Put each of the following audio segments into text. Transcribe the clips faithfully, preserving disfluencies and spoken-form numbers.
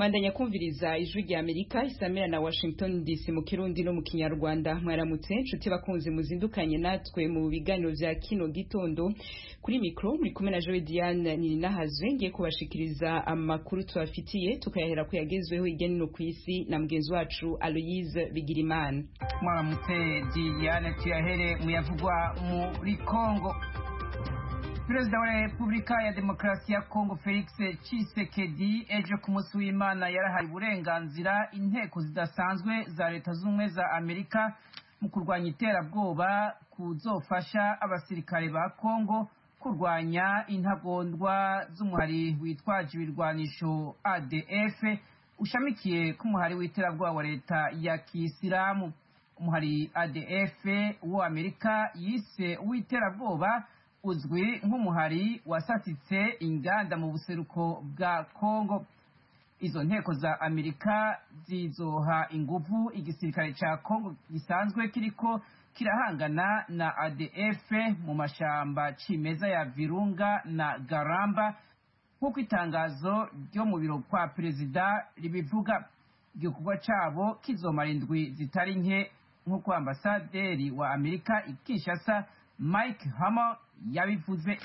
Mandanya kumviriza ijwi rya Amerika isamira na Washington D C mu Kirundi no mu Kinyarwanda. Mwaramutse nshuti bakunzi muzindukanye natwe mu biganiro vya kino gitondo. Kuri mikro muri kumwe na Joe Diane Ninahazwe ngiye kubashikiriza amakuru twafitiye tukayahera ku yagezweho igeni no kwisi na mugenzi wacu Aloise Bigirimana. Mwaramutse Diane, tuyahere muyavugwa muri Kongo. Perezida wa Repubulika ya Demokarasi ya Kongo Felix Tshisekedi ejo ku munsi w'Imana yarahaye uburenganzira inteko zidasanzwe za Leta Zunze za Amerika mu kurwanya iterabwoba kuzofasha abasirikare ba Kongo kurwanya intagondwa z'umuhari witwaje ibirwanisho A D F ushamikiye ku muhari w'iterabwoba wa Leta ya Kisilamu. Umuhari A D F wa Amerika yise w'iterabwoba uzwi nk'umuhari wasatitse inganda mu buseruko bwa Kongo. Izo nteko za Amerika zizoha inguvu igisirikare ca Kongo gisanzwe kiriko kirahangana na A D F mu mashamba cimeza ya Virunga na Garamba, nk'uko itangazo ryo mu biro kwa perezida ribivuga. Igikorwa cabo kizomara indwi zitari nke, nk'uko ambasaderi wa Amerika i Kinshasa Mike Hammer yabivuze.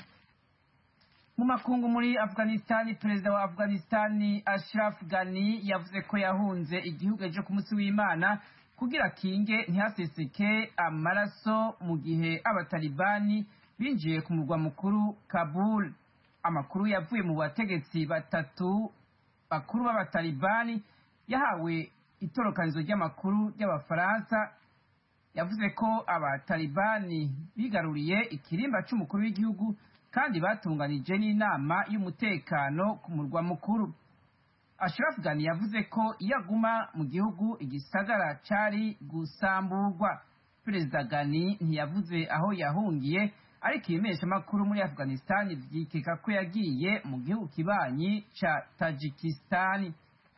Mu makungu muri Afghanistan, perezida wa Afghanistan Ashraf Ghani yavuze ko yahunze igihugu ejo ku munsi w'Imana kugira kinge ntihaseseke amaraso mu gihe abatalibani binjiye ku murwa mukuru Kabul. Amakuru yavuye mu bategetsi batatu bakuru b'abatalibani yahawe itorokanizo ry'amakuru ry'abafaransa yavuze ko abatalibani bigaruriye ikirimba c'umukuru w'igihugu kandi batunganije n'inama y'umutekano ku murwa mukuru. Ashraf Ghani yavuze ko iyo aguma mu gihugu igisagara cari gusamburwa. Perezida Ghani ntiyavuze aho yahungiye, ariko ibimeshamakuru muri Afghanistan vyikeka ko yagiye mu gihugu kibanyi ca Tajikistan.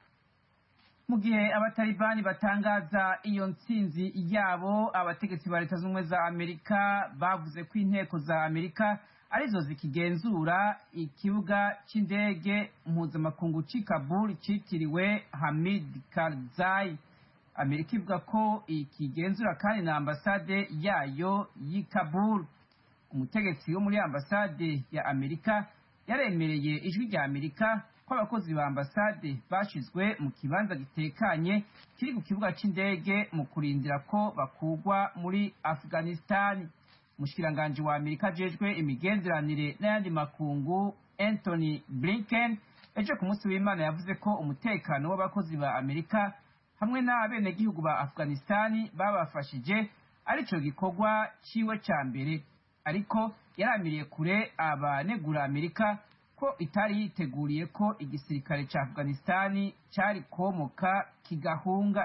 Mu gihe abatalibani batangaza iyo ntsinzi yabo, abategetsi ba Leta Zunze za Amerika bavuze ko inteko za Amerika arizo zikigenzura ikibuga c'indege mpuzamakungu c'i Kabul citiriwe Hamid Karzai. Amerika ivuga ko ikigenzura kandi na ambasade yayo y'i Kabul. Umutegetsi wo muri ambasade ya Amerika yaremereye ijwi rya Amerika ko abakozi ba ambasade bashizwe mu kibanza gitekanye kiri ku kibuga c'indege mu kurindira ko bakugwa muri Afghanistan. Mushikiranganje wa Amerika ajejwe imigenderanire n'ayandi makungu Anthony Blinken ejo ku munsi w'Imana yavuze ko umutekano w'abakozi ba Amerika hamwe n'abenegihugu ba Afghanistan babafashije arico gikorwa ciwe ca mbere, ariko yaramiriye kure abanegura Amerika ko itari yiteguriye ko igisirikare ca Afghanistan cari komoka kigahunga.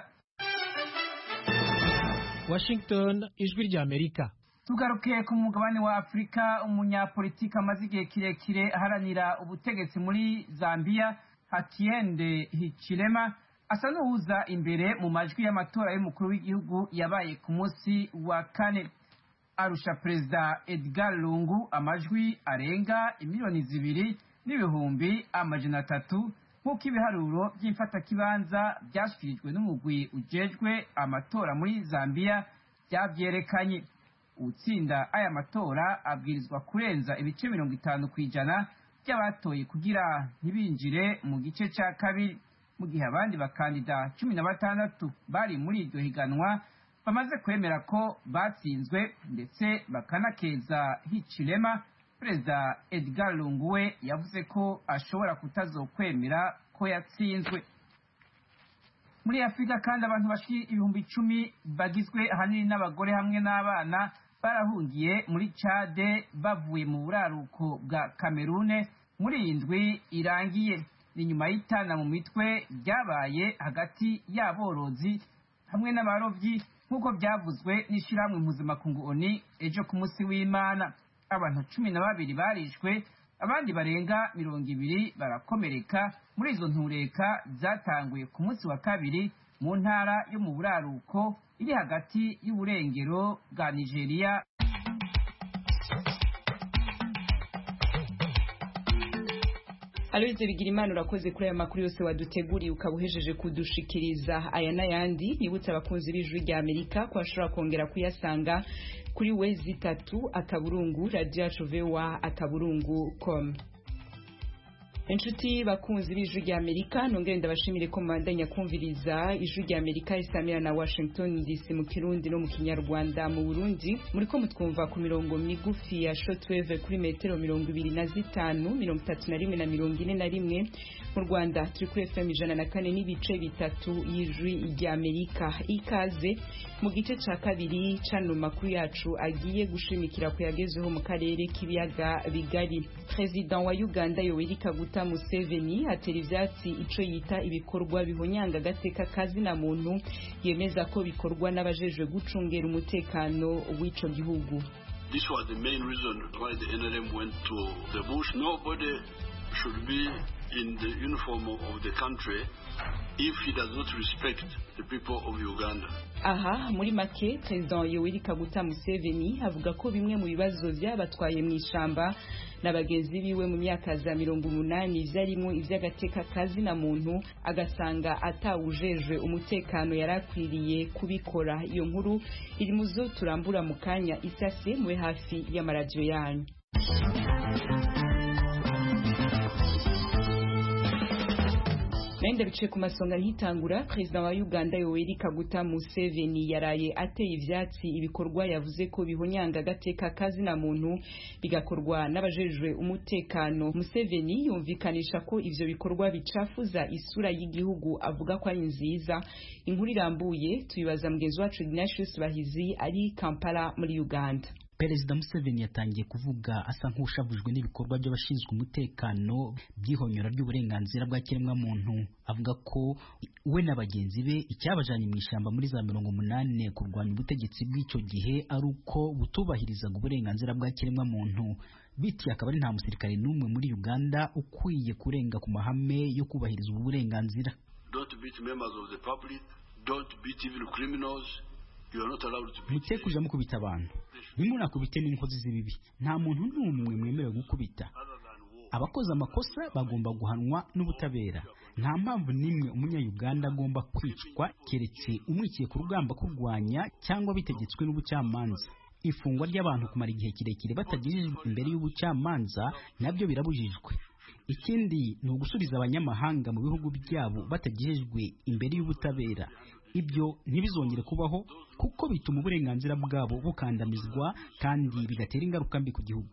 Washington, ijwi rya Amerika. Tugaruke ku mugabane wa Afrika. Umunyapolitika amaze igihe kirekire aharanira ubutegetsi muri Zambia, Hakainde Hichilema, asa n'uhuza imbere mu majwi y'amatora y'umukuru w'igihugu yabaye ku munsi wa kane. Arusha Perezida Edgar Lungu amajwi arenga imiliyoni zibiri n'ibihumbi amajana atatu, nk'uko ibiharuro by'imfatakibanza byashyikirijwe n'umugwi ujejwe amatora muri Zambia byavyerekanye. Utsinda aya matora abwirizwa kurenza ibice mirongo itanu kw'ijana by'abatoye kugira ntibinjire mu gice ca kabiri, mu gihe abandi bakandida cumi na batandatu bari muri iryo higanwa bamaze kwemera ko batsinzwe, ndetse bakanakeza Hichilema. Perezida Edgar Lungu we yavuze ko ashobora kutazokwemera ko yatsinzwe. Muri Afrika kandi abantu bashika ibihumbi icumi bagizwe ahanini n'abagore hamwe n'abana barahungiye muri Chad bavuye mu buraruko bwa Cameroon muri indwi irangiye. Ni nyuma y'itana mu mitwe ryabaye hagati y'aborozi hamwe n'abarovyi, nk'uko byavuzwe n'ishirahamwe mpuzamakungu O N U ejo ku munsi w'Imana. Abantu cumi na babiri barishwe, abandi barenga mirongo ibiri barakomereka muri izo ntureka zatanguye ku munsi wa kabiri mu ntara yo mu buraruko iri hagati y'uburengero bwa Nigeria. Aloise Bigirimana urakoze kuri aya makuru yose waduteguriye ukabuhejeje kudushikiriza aya n'ayandi nibutse abakunzi b'ijwi rya Amerika ko ashobora kongera kuyasanga kuri wezi itatu akaburungu radio yacu voa akaburungu com. Inshuti bakunzi b'ijwi rya Amerika nongere ndabashimire ko mubandanya kumviriza ijwi rya Amerika isamira na Washington D C mu Kirundi no mu Kinyarwanda. Mu Burundi muriko mutwumva ku mirongo migufi ya shortwave kuri metero mirongo ibiri na zitanu mirongo itatu na rimwe na mirongo ine na rimwe. Mu Rwanda turi kuri F M ijana na kane n'ibice bitatu y'ijwi rya Amerika. Ikaze mu gice ca kabiri cano makuru yacu agiye gushimikira kuyagezeho mu karere k'ibiyaga bigari. President wa Uganda Yoweri Kaguta Museveni atera ivyatsi ico yita ibikorwa bihonyanga agateka kazi na muntu, yemeza ko bikorwa n'abajejwe gucungera umutekano w'ico gihugu. This was the main reason why the N R M went to the bush. Nobody should be in the uniform of the country if he does not respect the people of Uganda. Aha muri make President Yoweri Kaguta Museveni avuga ko bimwe mu bibazo byabatwaye mu ishamba n'abagenzi biwe mu myaka za mirongo umunani vyarimo ivy'agateka kazi na muntu, agasanga atawujejwe umutekano yarakwiriye kubikora. Iyo nkuru iri muzo turambura mu kanya isase mwe hafi y'amaradiyo yanyu. Nende bice ku masonga nkitangura, President wa Uganda Yoweri Kaguta Museveni yaraye ateye ivyatsi ibikorwa yavuze ko bihonyanga agateka kazi na muntu bigakorwa n'abajejwe umutekano. Museveni yumvikanisha ko ivyo bikorwa bicafuza isura y'igihugu, avuga ko ari nziza. Inkuru irambuye tuyibaza mugenzi wacu Ignatius Bahizi ari Kampala muri Uganda. Perezida Museveni yatangiye kuvuga asa nk'ushavujwe n'ibikorwa by'abashinzwe umutekano byihonyora ry'uburenganzira bwa kiremwa muntu. Avuga ko we n'abagenzi be icyabajanye mu ishamba muri za mirongo umunani kurwanya ubutegetsi bw'icyo gihe ari uko butubahirizaga uburenganzira bwa kiremwa muntu. Biti akaba ari nta musirikare n'umwe muri Uganda ukwiye kurenga ku mahame yo kubahiriza ubu burenganzira. Don't beat members of the public, don't beat evil criminals. Mutse kuja mukubita abantu, bimunakubite n'inkozi z'ibibi. Nta muntu n'umwe mwemerewe gukubita. Abakoze amakosa bagomba guhanwa n'ubutabera. Nta mpamvu nimwe umunya-Uganda agomba kwicwa keretse umwikiye ku rugamba kurwanya cyangwa bitegetswe n'ubucamanza. Ifungwa ry'abantu kumara igihe kirekire batagejejwe imbere y'ubucamanza nabyo birabujijwe. Ikindi ni ugusubiza abanyamahanga mu bihugu byabo batagejejwe imbere y'ubutabera. Ibyo ntibizongere kubaho kuko bituma uburenganzira bwabo bukandamizwa kandi bigatera ingaruka mbi ku gihugu.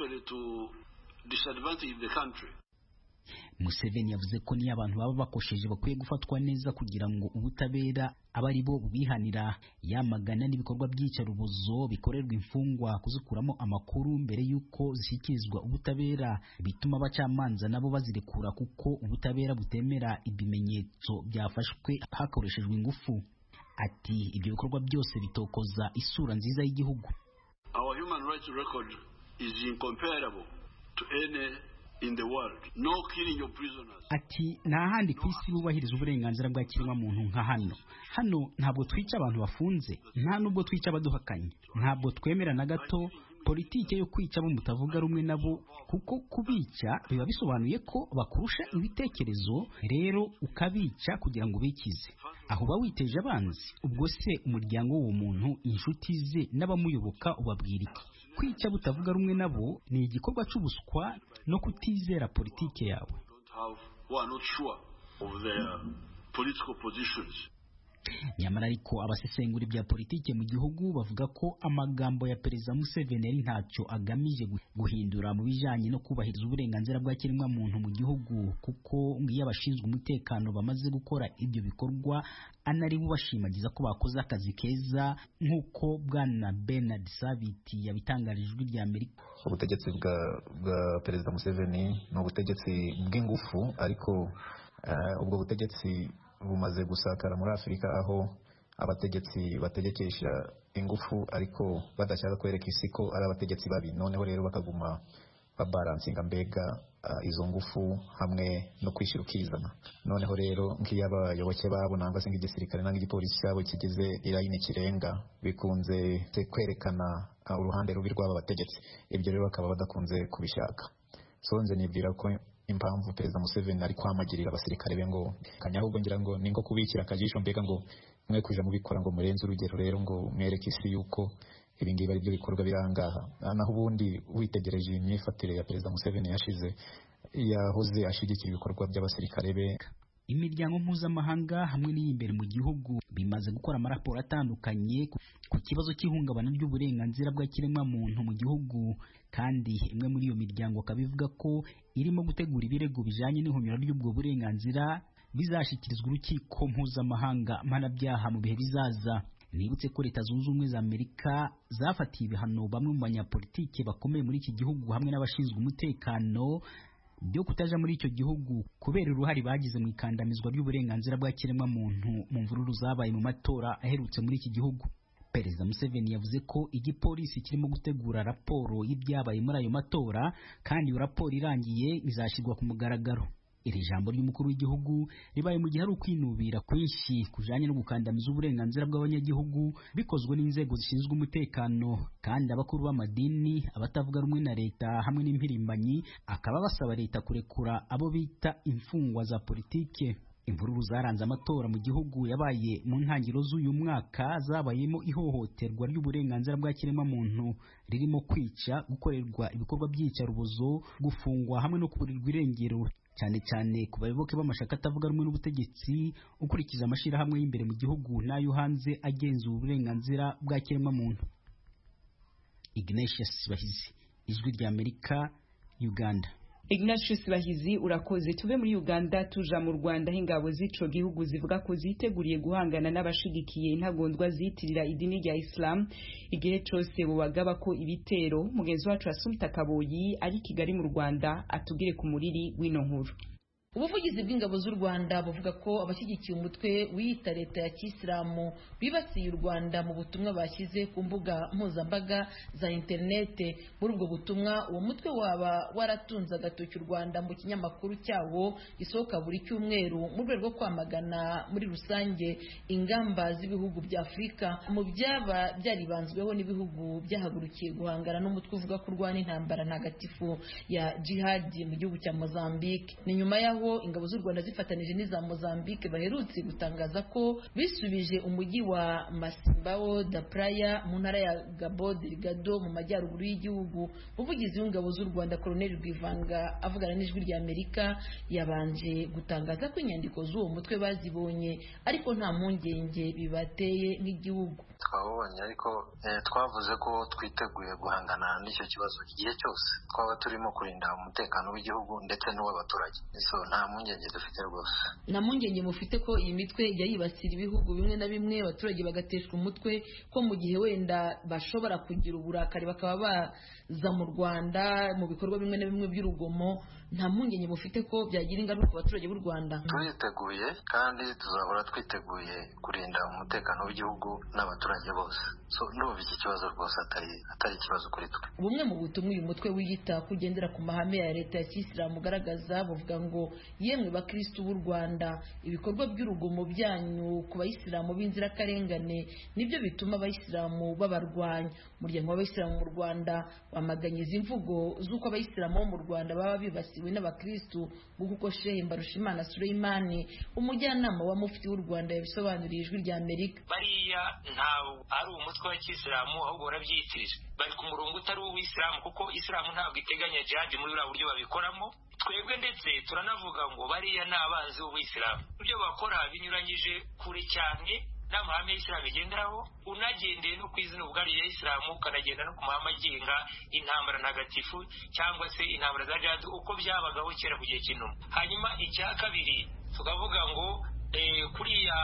Museveni yavuze ko niyo abantu baba bakosheje bakwiye gufatwa neza kugira ngo ubutabera aba ari bo bubihanira. Yamagana n'ibikorwa by'icarubozo bikorerwa imfungwa kuzikuramo amakuru mbere y'uko zishyikirizwa ubutabera, bituma abacamanza nabo bazirekura kuko ubutabera butemera ibimenyetso byafashwe hakoreshejwe ingufu. Ati ibyo bikorwa byose bitokoza isura nziza y'igihugu. Our human rights record is incomparable to any in the world. No killing your prisoners. Ati nta handi ku isi bubahiriza uburenganzira bwa kiremwa muntu nka hano. Hano ntabwo twica abantu bafunze, nta nubwo twica abaduhakanye, ntabwo twemera na gato politike yo kwica abo mutavuga rumwe nabo, kuko kubica biba bisobanuye ko bakurusha ibitekerezo, rero ukabica kugira ngo bikize. Aho ba witeje abanzi, ubwo se umuryango w'uwo muntu, inshuti ze n'abamuyoboka ubabwira iki? Kwica butavuga rumwe nabo ni igikorwa cy'ubuswa no kutizera politike yawe. Nyamara ariko abasesengura bya politike mu gihugu bavuga ko amagambo ya Perezida Museveni ari ntacyo agamije guhindura mu bijanye no kubahiriza uburenganzira bwa kiremwa muntu mu gihugu, kuko ngiye abashinzwe umutekano bamaze gukora ibyo bikorwa anari bubashimagiza ko bakoze akazi keza, nk'uko bwana Bernard Sabiti yabitangarijwe rya Amerika. Ubutegetsi bwa bwa Perezida Museveni ni ubutegetsi bw'ingufu, ariko uh, ubwo butegetsi bumaze gusakara muri Afurika aho abategetsi bategekesha ingufu ariko badashaka kwereka isi ko ari abategetsi babi. Noneho rero bakaguma babalansinga mbega uh, izo ngufu hamwe no kwishira ukizana. Noneho rero nk'iyo abayoboke babo nangwa se nk'igisirikare nangwa igipolisi cyabo kigize irayini kirenga bikunze kwerekana uh, uruhande rubi rw'aba bategetsi. Ibyo rero bakaba badakunze kubishaka. So nze nibwira ko impamvu perezida Museveni ari kwamagirira abasirikare be ngo kanyahubwo ngira ngo ningo kubikira akajisho mbega ngo mwe kuja mubikora ngo murenze urugero rero ngo mwereke isi yuko ibingibi ari byo bikorwa birangaha. Naho ubundi witegereje imyifatire ya perezida Museveni yashize yahoze ashigikira ibikorwa by'abasirikare be. Imiryango mpuzamahanga hamwe n'iyimbere mu gihugu bimaze gukora amaraporo atandukanye ku kibazo cy'ihungabana ry'uburenganzira bw'ikiremwa muntu mu gihugu, kandi imwe muri iyo miryango kabivuga ko irimo gutegura ibirego bijanye n'ihunyura ry'ubwo burenganzira bizashikirizwa urukiko mpuzamahanga mpanabyaha mu bihe bizaza. Nibutse ko Leta Zunze Ubumwe za Amerika zafatiye ibihano bamwe mu banyapolitike bakomeye muri iki gihugu hamwe n'abashinzwe umutekano byo kutaja muri icyo gihugu kubera uruhare bagize mu ikandamizwa ry'uburenganzira bwa kiremwa muntu mu mvururu zabaye mu matora aherutse muri iki gihugu. Perezida Museveni yavuze ko igipolisi kirimo gutegura raporo y'ibyabaye muri ayo matora, kandi iyo raporo irangiye izashyirwa ku mugaragaro. Iri jambo ry'umukuru w'igihugu ribaye mu gihe ari ukwinubira kwinshi kujanye no gukandamiza uburenganzira bw'abanyagihugu bikozwe n'inzego zishinzwe umutekano, kandi abakuru b'amadini, abatavuga rumwe na leta hamwe n'impirimbanyi akaba basaba leta kurekura abo bita imfungwa za politike. Imvururu zaranze amatora mu gihugu yabaye mu ntangiriro z'uyu mwaka zabayemo ihohoterwa ry'uburenganzira bwa kiremwa muntu ririmo kwica, gukorerwa ibikorwa by'iyicarubozo, gufungwa hamwe no kuburirwa irengero, cyane cyane ku bayoboke b'amashaka atavuga rumwe n'ubutegetsi, ukurikiza amashirahamwe y'imbere mu gihugu n'ayo hanze agenzura uburenganzira bwa kiremwa muntu. Ignatius Bahizi, Ijwi rya Amerika, Uganda. Ignatius Bahizi urakoze. Tuve muri Uganda tuja mu Rwanda, hingabo z'ico gihugu zivuga ko ziteguriye guhangana n'abashigikiye intagondwa zitirira idini rya Islam igihe cyose bubagaba ko ibitero. Mugenzi wacu Asumta Kaboyi ari Kigali mu Rwanda atubwire ku muriri w'ino nkuru. Ubuvugizi bw'ingabo z'u Rwanda buvuga ko abashyigikiye umutwe wiyita leta ya Kisilamu bibasiye u Rwanda mu butumwa bashyize ku mbuga mpuzambaga za interinete. Muri ubwo butumwa uwo mutwe waba waratunze agatoki u Rwanda mu kinyamakuru cyawo gisohoka buri cyumweru mu rwego rwo kwamagana muri rusange ingamba z'ibihugu bya Afurika mu byaba byaribanzweho n'ibihugu byahagurukiye guhangana n'umutwe uvuga ko urwana intambara ntagatifu ya jihad mu gihugu cya Mozambique. Ni nyuma yaho ingabo z'u Rwanda zifatanije n'iza Mozambique baherutse gutangaza ko bisubije umujyi wa Masimbao da Praia mu ntara ya Cabo Delgado mu majyaruguru y'igihugu. Umuvugizi w'ingabo z'u Rwanda Colonel Rwivanga avugana n'Ijwi rya Amerika yabanje gutangaza ko inyandiko z'uwo mutwe bazibonye ariko nta mpungenge bibateye nk'igihugu. Twabonye ariko eh, twavuze ko twiteguye guhangana n'icyo kibazo igihe cyose twaba turimo kurinda umutekano w'igihugu ndetse n'uw'abaturage. So nta mpungenge dufite rwose. Nta mpungenge mufite ko iyi mitwe ijya yibasira ibihugu bimwe na bimwe abaturage bagateshwa umutwe ko mu gihe wenda bashobora kugira uburakari bakaba baza mu Rwanda mu bikorwa bimwe na bimwe by'urugomo? Nta mpungenge mufite ko byagira ingaruka ku baturage b'u Rwanda? Turiteguye kandi tuzahora twiteguye kurinda umutekano w'igihugu n'abaturage bose. So ndumva iki kibazo rwose atari atari ikibazo kuri twe. Bumwe mu butumwa uyu mutwe wiyita kugendera ku mahame ya leta ya Kisilamu ugaragaza buvuga ngo yemwe bakristo b'u Rwanda, ibikorwa by'urugomo byanyu ku bayisilamu b'inzirakarengane nibyo bituma abayisilamu babarwanya. Umuryango w'abayisilamu mu Rwanda wamaganye izi mvugo z'uko abayisilamu bo mu Rwanda baba bibasiwe n'abakristo, nk'uko Sheikh Mbarushimana Suleimani umujyanama wa mufti w'u Rwanda yabisobanuriye Ijwi rya Amerika. Bariya ntawe ari umutwe wa Kisilamu ahubwo barabyitirije, bari ku murongo utari uw'Isilamu kuko Isilamu ntabwo iteganya jihad muri uriya buryo babikoramo. Twebwe ndetse turanavuga ngo bariya ni abanzi b'Isilamu, ibyo bakora binyuranyije kure cyane n'amahame y'Isilamu igenderaho. Unagendeye no ku izina ubwari ya Isilamu ukanagenda no ku mahame agenga intambara ntagatifu cyangwa se intambara za jihad uko byabagaho kera ku gihe cy'intumwa. Hanyuma icya kabiri tukavuga ngo kuriya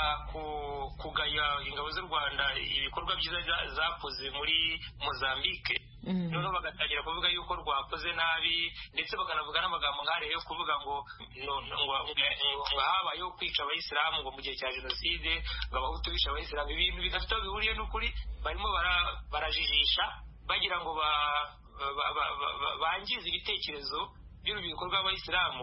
kugaya ingabo z'u Rwanda ibikorwa byiza zakoze muri Mozambique, noneho bagatangira kuvuga yuko rwakoze nabi ndetse bakanavuga n'amagambo nk'ariya yo kuvuga ngo ngo habayeho kwica abayisilamu ngo mu gihe cya jenoside ngo abahutu bishe abayisilamu. Ibintu bidafite aho bihuriye n'ukuri, barimo barajijisha bagira ngo bangize ibitekerezo by'urubyiruko rw'abayisilamu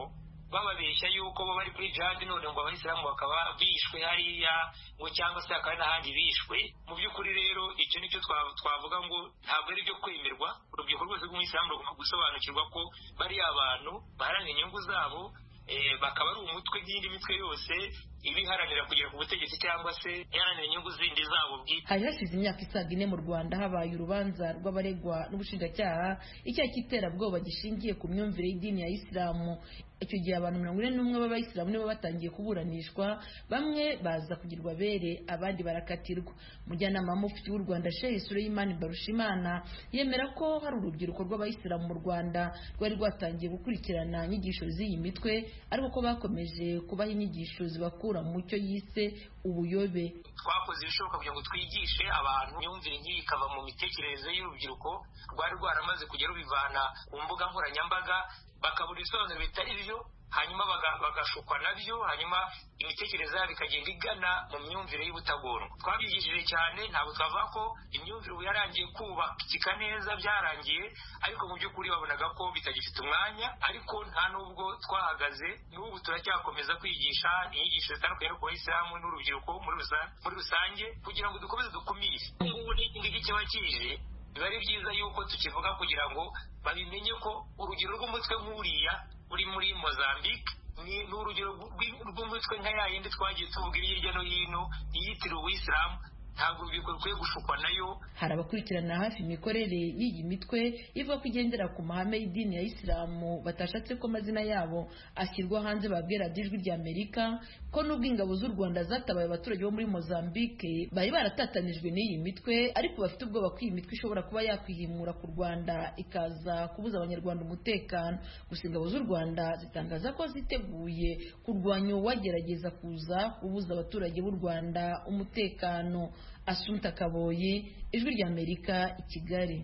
bababeshya yuko bo bari kuri jihad none ngo abayisilamu bakaba bishwe hariya ngo cyangwa se hakaba n'ahandi bishwe. Mu by'ukuri rero icyo nicyo twavuga ngo ntabwo ari byo kwemerwa. Urubyiruko rwose rw'umuyisilamu rugomba gusobanukirwa ko bariya abantu baharanira inyungu zabo, bakaba ari umutwe nk'indi mitwe yose ibiharanira kugera ku butegetsi cyangwa se iharanira inyungu zindi zabo bwite. Hari hashize imyaka isaga ine mu Rwanda habaye urubanza rw'abaregwa n'ubushinjacyaha icyaha cy'iterabwoba gishingiye ku myumvire y'idini ya Isilamu. Icyo gihe abantu mirongo ine n'umwe b'abayisilamu nibo batangiye kuburanishwa, bamwe baza kugirwa bere abandi barakatirwa. Mujyanama mufti w'u Rwanda Sheikh Suleiman Barushimana yemera ko hari urubyiruko rw'abayisilamu mu Rwanda rwari rwatangiye gukurikirana inyigisho z'iyi mitwe, ariko ko bakomeje kubaha inyigisho zibakura mu cyo yise ubuyobe. Twakoze ibishoboka kugira ngo twigishe abantu imyumvire nk'iyi ikava mu mitekerereze y'urubyiruko rwari rwaramaze kujya rubivana ku mbuga nkoranyambaga, bakabura ibisobanuro bitari byo, hanyuma bagashukwa nabyo, hanyuma imitekerereze yabo ikagenda igana mu myumvire y'ubutagondwa. Twabigishije cyane, ntabwo twavuga ko imyumvire ubu yarangiye kubakika neza byarangiye, ariko mu by'ukuri babonaga ko bitagifite umwanya. Ariko nta nubwo twahagaze, n'ubu turacyakomeza kwigisha inyigisho zitandukanye ku bayisilamu n'urubyiruko muri rusange kugira ngo dukomeze dukumire. Ubu n'iki kiba kije, biba ari byiza yuko tukivuga kugira ngo babimenye ko urugero rw'umutwe nk'uriya uri muri Mozambique ni urugero rw'umutwe nka ya yindi twagiye tuvuga hirya no hino yitiriwe Uwisilamu, ntabwo urubyiruko rukwiye gushukwa nayo. Hari abakurikirana hafi imikorere y'iyi mitwe ivuga ko igendera ku mahame y'idini ya Isilamu batashatse ko amazina yabo ashyirwa hanze. Babwira ijwi rya Amerika ko nubwo ingabo z'u Rwanda zatabaye abaturage bo muri Mozambique bari baratatanijwe n'iyi mitwe, ariko bafite ubwoba ko iyi mitwe ishobora kuba yakwihimura ku Rwanda ikaza kubuza abanyarwanda umutekano. Gusa ingabo z'u Rwanda zitangaza ko ziteguye kurwanya uwagerageza kuza kubuza abaturage b'u Rwanda umutekano. Asumta Kaboyi, ijwi rya Amerika, i Kigali.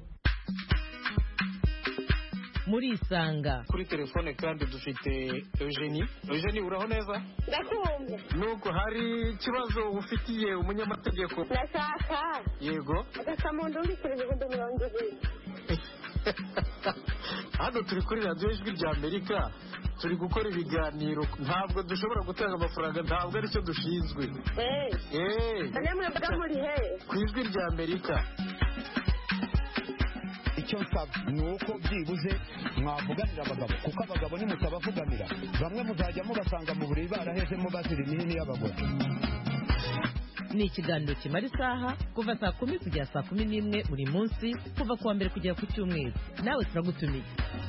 Muri Isanga kuri telefone kandi dufite Eugenie. Eugenie, uraho neza? Ndakumva. Nuko hari ikibazo ufitiye umunyamategeko? Ndashaka. Yego. Agasamundu mbikira ibihumbi mirongo ibiri. Hano turi kuri radiyo ijwi rya Amerika, turi gukora ibiganiro, ntabwo dushobora gutanga amafaranga, ntabwo aricyo dushinzwe. Eh. Eh. Namwe mbaga muri he? Ku ijwi rya Amerika. Icyo nsaba ni uko byibuze mwavuganira abagabo, kuko abagabo nimutabavuganira bamwe muzajya mubasanga mu buriri barahezemo bazira imihini y'abagore. Ni ikiganiro kimara isaha kuva saa kumi kugera saa kumi n'imwe buri munsi, kuva kuwa mbere kugera ku cyumweru. Nawe turagutumiye.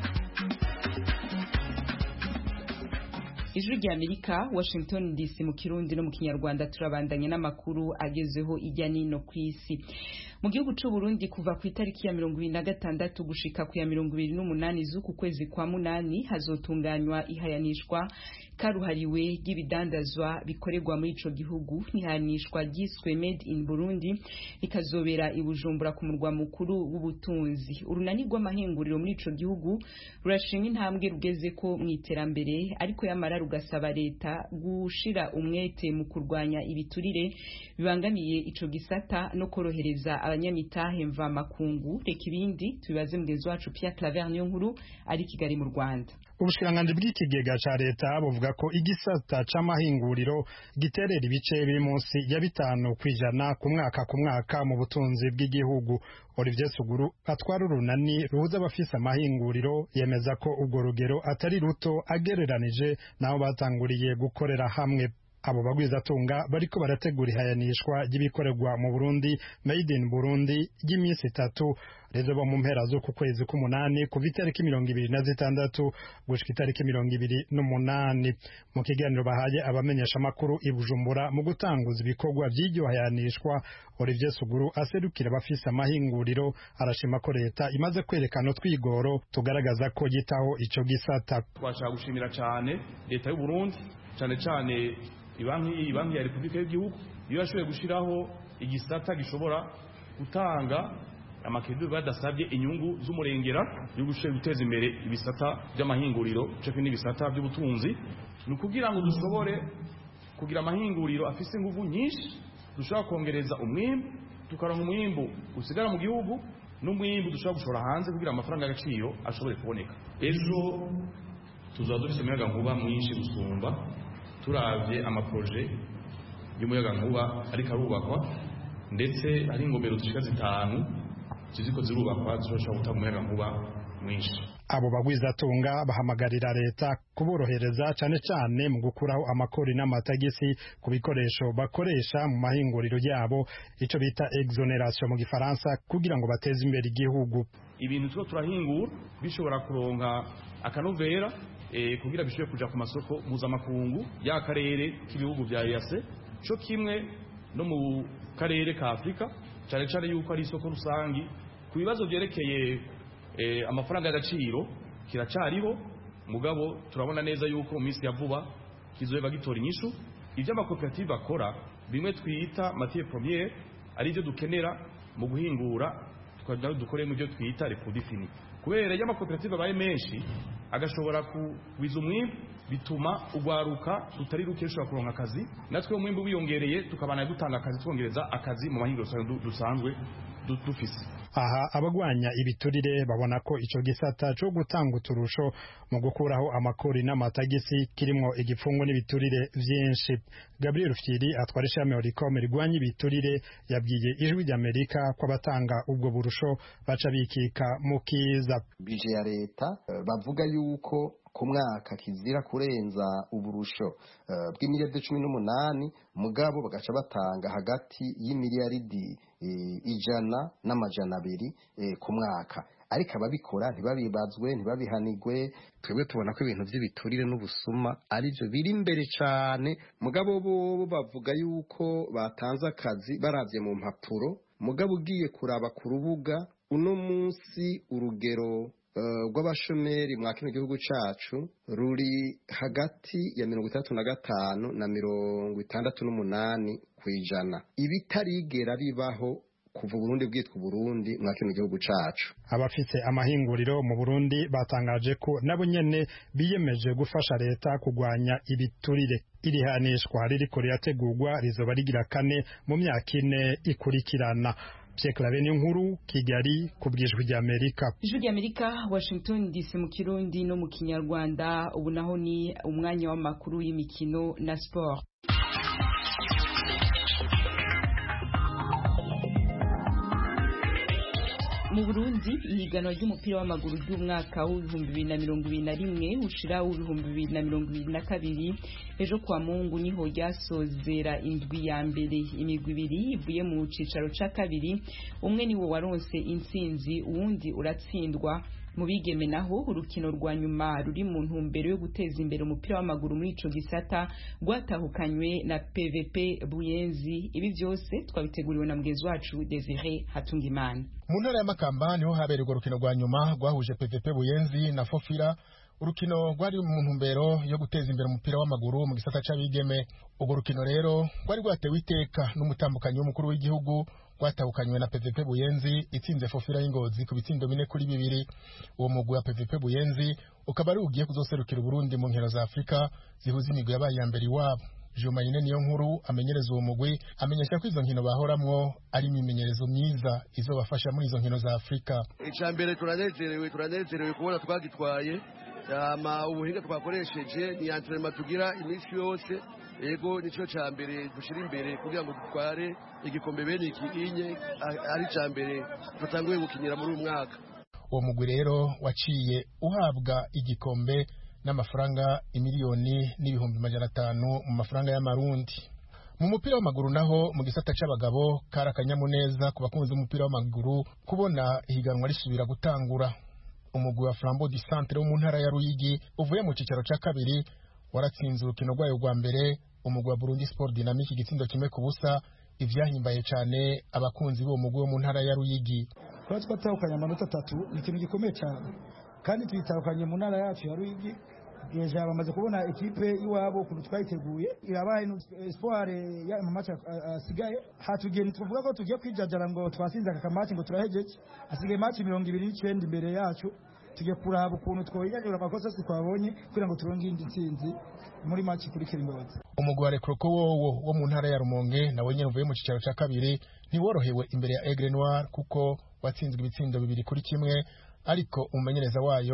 Ijwi rya Amerika, Washington D C mu Kirundi no mu Kinyarwanda. Turabandanye n'amakuru agezeho ijya nino ku isi. Mu gihugu cy'u Burundi kuva ku itariki ya mirongo ibiri na gatandatu gushika ku ya mirongo ibiri n'umunani z'uku kwezi kwa munani hazotunganywa ihayanishwa karuhariwe ry'ibidandazwa bikorerwa muri ico gihugu. Nihanishwa ryiswe Made in Burundi ikazobera i Bujumbura ku murwa mukuru w'ubutunzi. Urunani rw'amahinguriro muri ico gihugu rurashima intambwe rugeze ko mu iterambere, ariko yamara rugasaba leta gushira umwete mu kurwanya ibiturire bibangamiye ico gisata no korohereza abanyamitahe mva makungu. Reka ibindi tubibaze mugenzi wacu Pierre Claver niyo nkuru ari Kigali mu Rwanda. Ubushikiranganji bw'ikigega ca leta buvuga ko igisata c'amahinguriro giterera ibice biri munsi ya bitanu kwijana ku mwaka ku mwaka mu butunzi bw'igihugu. Olivier Suguru atwara urunani ruhuza abafise amahinguriro yemeza ko ubwo rugero atari ruto agereranije naho batanguriye gukorera hamwe. Abo bagwizatunga bariko barategura ihayanishwa ry'ibikorerwa mu Burundi Made in Burundi ry'iminsi itatu rezo mu mpera zo ku kwezi k'umunani kuva itariki mirongo ibiri na zitandatu gushika itariki mirongo ibiri n'umunani. Mu kiganiro bahaye abamenyesha makuru i Bujumbura mu gutanguza ibikorwa by'iryo hayanishwa, Olivier Suguru aserukira abafise amahinguriro arashima ko leta imaze kwerekana twigoro tugaragaza ko yitaho ico gisata. Twashaka gushimira cyane leta y'u Burundi, cyane cyane ibanki ibanki ya Republika y'Igihugu iyo yashoboye gushiraho igisata gishobora gutanga amakedu badasabye inyungu z'umurengera yo gushoboye guteza imbere ibisata by'amahinguriro cyo n'ibisata by'ubutunzi. Ni kugira ngo dushobore kugira amahinguriro afise ingufu nyinshi, dushobora kongereza umwimbu, tukaronka umwimbu usigara mu gihugu n'umwimbu dushobora gushora hanze kugira amafaranga y'agaciro ashobore kuboneka. Ejo tuzaba dufite umuyaga nkuba mwinshi gusumba turavye amaproje y'umuyaga nkuba ariko arubakwa ndetse hari ingomero zishika zitanu ziziko zirubakwa zishobora gutanga umuyaga nkuba mwinshi. Abo bagwizatunga bahamagarira leta kuborohereza cyane cyane mu gukuraho amakori n'amatagisi ku bikoresho bakoresha mu mahinguriro yabo, icyo bita exoneration mu gifaransa, kugira ngo bateze imbere igihugu. Ibintu two turahingura bishobora kuronka akanovera eh, kugira bishobore kuja ku masoko mpuzamakungu y'akarere k'ibihugu vya E A C, cyo kimwe no mu karere ka Afrika, cyane cyane yuko ari isoko rusangi ku bibazo byerekeye Eh, amafaranga y'agaciro kiracariho, mugabo turabona neza yuko mu minsi ya vuba kizoba gitora inyishu. Ibyo amakoperative akora bimwe twita matière première ari byo dukenera mu guhingura, twajya dukore mu byo twita les produits finis. Kubera iyo amakoperative abaye menshi agashobora kuwiza umwimbu, bituma ugwaruka tutari ruke rushobora kuronka akazi, natwe umwimbu wiyongereye tukabana gutanga akazi, twongereza akazi mu mahinguriro dusanzwe dufise. Aha abagwanya ibiturire babona ko ico gisata cyo gutanga uturusho mu gukuraho amakori n'amatagisi kirimo igipfungo n'ibiturire vyinshi. Gabriel Firi atwara ishami Oricom rigwanya ibiturire yabwiye Ijwi ry'Amerika ko abatanga ubwo burusho baca bikika mu kiza. Bije ya leta uh, bavuga yuko ku mwaka kizira kurenza uburusho uh, bw'imiliyaridi cumi n'umunani, mugabo bagaca batanga hagati y'imiliyaridi e, ijana n'amajana abiri e, ku mwaka. Ariko ababikora ntibabibazwe ntibabihanigwe. Twebwe tubona ko ibintu by'ibiturire n'ubusuma ari byo biri imbere cyane, mugabo bo bavuga yuko batanze akazi baravye mu mpapuro, mugabo ugiye kuraba ku rubuga uno munsi urugero rw'abashomeri mwa kino gihugu cacu ruri hagati ya mirongo itandatu na gatanu na mirongo itandatu n'umunani kwijana, ibitarigera bibaho kuva Burundi bwitwa Burundi mwa kino gihugu cacu. Abafite amahinguriro mu Burundi batangaje ko nabo nyene biyemeje gufasha leta kugwanya ibiturire. Iri hanishwa ririko rirategurwa rizoba rigira kane mu myaka ine ikurikirana. Pyeklaven inkuru Kigali kubwijwi rya Amerika. Ijwi rya Amerika Washington D C mu Kirundi no mu Kinyarwanda. Ubu naho ni umwanya w'amakuru y'imikino na sport. Mu Burundi ihiganwa ry'umupira w'amaguru ry'umwaka w'ibihumbi bibiri na mirongo ibiri na rimwe ushira w'ibihumbi bibiri na mirongo ibiri na kabiri ejo kwa Mungu niho ryasozera indwi ya mbere. Imigwi ibiri ivuye mu cicaro ca kabiri, umwe ni wo waronse intsinzi, uwundi uratsindwa. Mu bigeme naho urukino rwa nyuma ruri mu ntumbero yo guteza imbere umupira w'amaguru muri ico gisata rwatahukanywe na P V P Buyenzi. Ibi byose twabiteguriwe na mugezi wacu Desire Hatungimana. Mu ntara ya Makamba niho habereye urwo rukino rwa nyuma rwahuje P V P Buyenzi na Fofira. Urukino rwari mu ntumbero yo guteza imbere umupira w'amaguru mu gisata c'abigeme. Urwo rukino rero rwari rwatewe iteka n'umutambukanyi w'umukuru w'igihugu, rwatahukanywe na P V P Buyenzi itsinze Fofira y'Ingozi ku bitsindo bine kuri bibiri. Uwo mugwi wa P V P Buyenzi ukaba ari ugiye kuzoserukira Burundi mu nkino za Afrika zihuza imigwi yabaye ya mbere iwabo. Jumayine niyo nkuru amenyereza uwo mugwi amenyesha ko izo nkino bahoramwo ari imimenyerezo myiza izobafasha muri izo nkino za Afrika. Icambere turanezerewe turanezerewe kubona twagitwaye, ama ubuhinga twakoresheje ni entraînement tugira iminsi yose. Ego nico cambere dushira imbere kugira ngo dutware igikombe bene iki inye ari cambere tutanguye gukinyira muri umwaka. Uwo mugwi rero waciye uhabwa igikombe n'amafaranga imiliyoni n'ibihumbi majana atanu mu mafaranga y'amarundi. Mu mupira w'amaguru naho mu gisata c'abagabo karakanyamuneza ku bakunzi b'umupira w'amaguru kubona ihiganwa risubira gutangura. Umugwi wa Flambeau du Centre wo mu ntara ya Ruyigi uvuye mu cicaro ca kabiri waratsinze urukino rwayo rwa mbere umugwi wa Burundi Sport Dynamique igitsindo kimwe ku busa, ivyahimbaye cane abakunzi b'uwo mugwi wo mu ntara ya Ruyigi. Kwa twatahukanye amanota atatu ni ikintu gikomeye cyane, kandi twitahukanye mu ntara yacu ya Ruyigi. Yeje bamaze kubona ekipe iwabo ku twayiteguye irabaye espoir ya mu match asigaye. Hatugiye tuvuga ko tugiye kwijajara ngo twasinze aka match ngo turahejeje, asigaye match mirongo ibiri n'icenda imbere yacu. Tugiye kuraba ukuntu twoyanyura amakosa twabonye kugira ngo turonke indi ntsinzi muri match kuri Kiringozi. Umugwi wa Rekroko wowo wo mu ntara ya Rumonge nawe nyene uvuye mu cicaro ca kabiri ntiworohewe imbere ya Aigle Noir kuko watsinzwe ibitsindo bibiri kuri kimwe, ariko umumenyereza wayo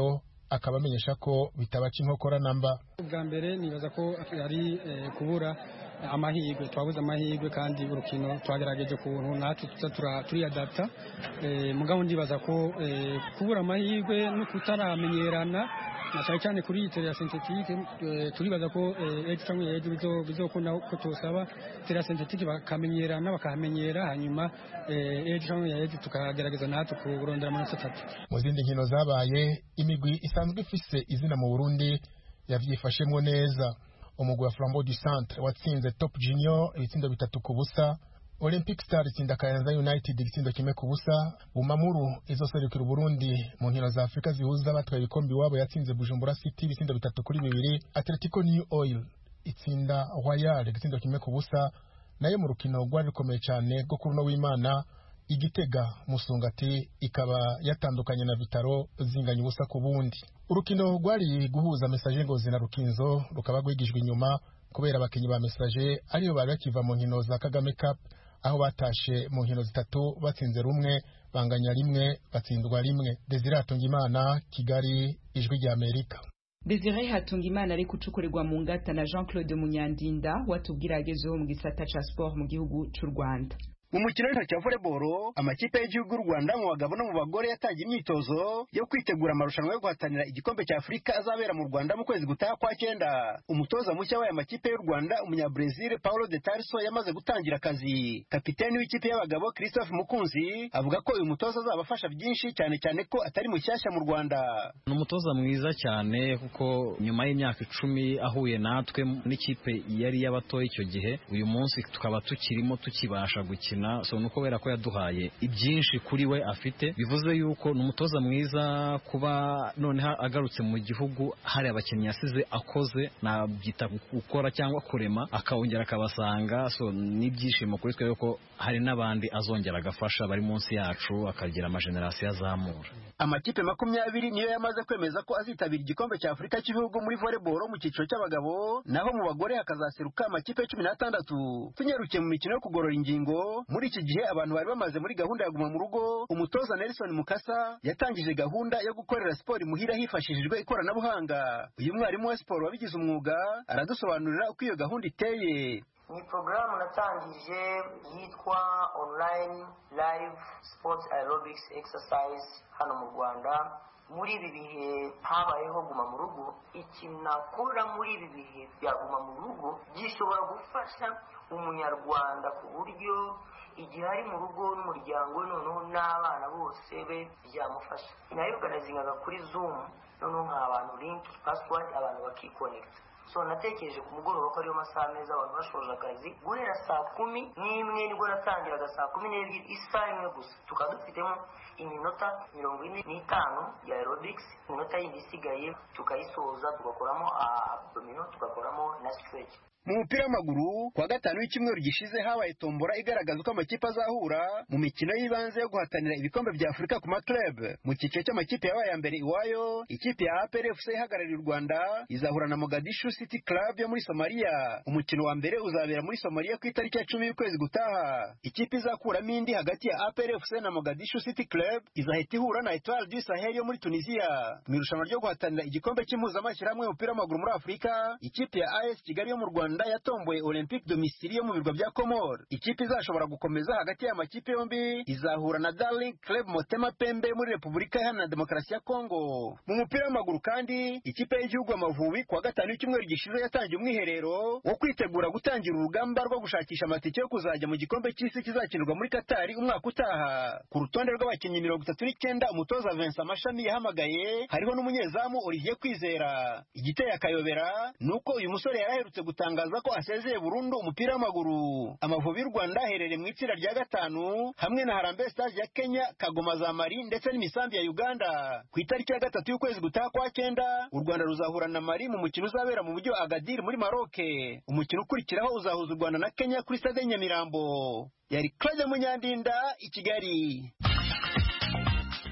akaba amenyesha ko bitabaca inkokora namba. Ubwa mbere nibaza ko ari kubura amahirwe, twabuze amahirwe kandi urukino twagerageje kuntu natwe turiyadapta, mugabo ndibaza ko kubura amahirwe no kutaramenyerana na cyane cyane kuri terra synthetique, turibaza ko ejo cyangwa ejo bizokunda ko tosaba terra synthetique bakamenyerana bakamenyera, hanyuma ejo cyangwa ejo tukagerageza natwe kurondera amanota atatu. Mu zindi nkino zabaye, imigwi isanzwe ifise izina mu Burundi yavyifashemwo neza. Umugwi wa Flambeau du Centre watsinze Top Junior ibitsindo bitatu ku busa, Olympic Star itsinda Kayanza United igitsindo kimwe ku busa, Bumamuru izoserukira Burundi mu nkino za Afrika zihuza abatwaye ibikombe iwabo yatsinze Bujumbura City ibitsindo bitatu kuri bibiri, Atletico New Oil itsinda Royal igitsindo kimwe ku busa. Nayo mu rukino rwari rukomeye cyane rwo kuri no w'Imana, Igitega Musungati ikaba yatandukanye na Vitaro zinganya ubusa ku bundi. Urukino rwari guhuza Message Ngozi na Rukinzo rukaba rwigijwe inyuma kubera abakinyi ba Message ariyo bari bakiva mu nkino za Kagame Cup, aho batashe mu nkino zitatu batsinze rumwe banganya rimwe batsindwa rimwe. Desire Hatungimana, Kigali, Ijwi rya Amerika. Desire Hatungimana ari kucukurirwa mu ngata na Jean-Claude Munyandinda watubwira agezeho mu gisata ca sport mu gihugu cy'u Rwanda. Mu mukino w'intoki wa volleyball, amakipe y'igihugu y'u Rwanda mu bagabo no mu bagore yatangiye imyitozo yo kwitegura amarushanwa yo guhatanira igikombe cya Afurika azabera mu Rwanda mu kwezi gutaha kwa cyenda. Umutoza mushya w'aya makipe y'u Rwanda, umunya-Brazil Paulo de Tarso, yamaze gutangira akazi. Kapiteni w'ikipe y'abagabo Christophe Mukunzi avuga ko uyu mutoza azabafasha byinshi, cyane cyane ko atari mushyashya mu Rwanda. Ni umutoza mwiza cyane kuko nyuma y'imyaka icumi ahuye natwe n'ikipe yari y'abatoye icyo gihe, uyu munsi tukaba tukirimo tukibasha gukina. So nuko wera ko yaduhaye ibyinshi kuri we afite, bivuze yuko ni umutoza mwiza. Kuba noneho agarutse mu gihugu hari abakinnyi yasize akoze, nabyita gukora cyangwa kurema, akawongera akabasanga. So n'ibyishimo kuri twe yuko hari n'abandi azongera agafasha bari munsi yacu, akagira amagenerasiyo azamura. Amakipe makumyabiri niyo yamaze kwemeza ko azitabira igikombe cya Afurika cy'ibihugu muri volleyball mu cyiciro cy'abagabo, naho mu bagore hakazaseruka amakipe cumi n'atandatu. Tunyarukiye mu mikino yo kugorora ingingo, muri iki gihe abantu bari bamaze muri gahunda ya guma mu rugo, umutoza Nelson Mukasa yatangije gahunda yo gukorera siporo imuhira hifashishijwe ikoranabuhanga. Uyu mwarimu wa siporo wabigize umwuga aradusobanurira uko iyo gahunda iteye. Ni programu natangije yitwa online live sports aerobics exercise hano mu Rwanda. Muri ibi bihe habayeho guma mu rugo, ikintu nakora muri ibi bihe bya guma mu rugo gishobora gufasha umunyarwanda ku buryo igihe ari mu rugo n'umuryango noneho n'abana bose be byamufasha. Nayoganizingaga kuri Zoom, noneho nk'abantu link password abantu bakikonekta. So natekereje ku mugoroba ko ariyo masaha meza abantu bashoje akazi, guhera saa kumi n'imwe nibwo natangiraga saa kumi n'ebyiri, isaha imwe gusa tukaba dufitemo iminota mirongo ine n'itanu ya aerobics, iminota yindi isigaye tukayisoza tugakoramo abdomino tugakoramo na stretch. Mu mupira w'amaguru, kwa gatanu w'icyumweru gishize habaye tombora igaragaza uko amakipe azahura mu mikino y'ibanze yo guhatanira ibikombe bya Afurika ku maklub. Mu cyiciro cy'amakipe yabaye mbere iwayo, ikipe ya A P R F C ihagarariye u Rwanda izahura na Mogadishu City Club yo muri Somalia. Umukino wa mbere uzabera muri Somalia ku itariki ya cumi y'ukwezi gutaha. Ikipe izakuramo indi hagati ya A P R F C na Mogadishu City Club izahita ihura na Etoile du Sahel yo muri Tunisia. Mu irushanwa ryo guhatanira igikombe cy'impuzamashyirahamwe y'umupira w'amaguru muri Afurika, ikipe ya A S Kigali yo mu Rwanda yatomboye Olympique de Misiri yo mu birwa bya Comore. Ikipe izashobora gukomeza hagati y'amakipe yombi izahura na Darling Club Motema Pembe muri Repubulika Iharanira Demokarasi ya Kongo. Mu mupira w'amaguru kandi, ikipe y'igihugu Amavubi kwa gatanu w'icyumweru gishize yatangiye umwiherero wo kwitegura gutangira urugamba rwo gushakisha amatike yo kuzajya mu gikombe cy'isi kizakinirwa muri Katari umwaka utaha. Ku rutonde rw'abakinnyi mirongo itatu n'icyenda umutoza Vincent Mashami yahamagaye hariho n'umunyezamu Olivier Kwizera. Igiteye akayobera nuko uyu musore yaraherutse gutangaza ko asezeye burundu umupira w'amaguru. Amavubi y'u Rwanda aherereye mu itsinda rya gatanu hamwe na Harambee Stars ya Kenya, Kagoma za Mali ndetse n'imisambi ya Uganda. Ku itariki ya gatatu y'ukwezi gutaha kwa cyenda, u Rwanda ruzahura na Mali mu mukino uzabera mu mujyi wa Agadir muri Maroc. Umukino ukurikiraho uzahuza u Rwanda na Kenya kuri stade Nyamirambo. Yari Claude Munyandinda, i Kigali.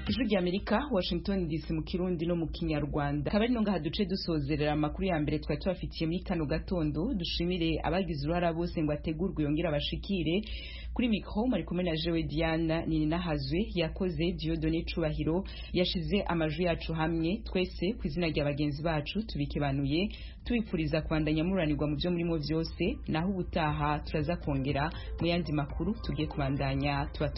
ijwi rya Amerika Washington D C mu Kirundi no mu Kinyarwanda kabari no ngaha duce dusozerera amakuru ya mbere twari twafitiye muri kano gatondo dushimire abagize uruhara bose ngo ategurwe yongera abashikire kuri micro mari kumwe na Jewe Diana nini nahazwe yakoze Dieudonné Cubahiro yashize amajwi yacu hamwe twese kwizina rya bagenzi bacu tubikebanuye tubipfuriza kwandanya muranirwa mu byo murimo byose naho ubutaha turaza kongera mu yandi makuru tugiye kubandanya tuba